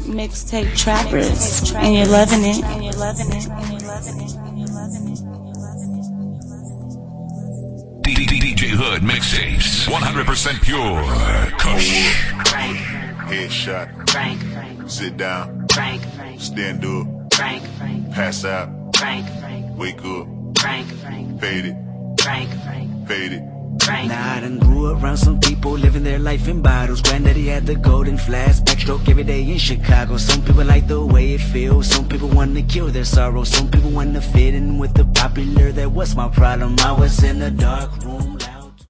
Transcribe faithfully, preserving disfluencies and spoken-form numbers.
Mixtape Trappers, and you're loving it, and you're loving it, and you're loving it, and you're loving it. D J Hood Mixtapes, one hundred percent pure. Kush. Headshot. Sit down. Stand up. Pass out. Wake up. Fade it. Fade it. Nah, I done grew around some people living their life in bottles. Granddaddy had the golden flask, backstroke every day in Chicago. Some people like the way it feels, some people want to kill their sorrow. Some people want to fit in with the popular, that was my problem. I was in a dark room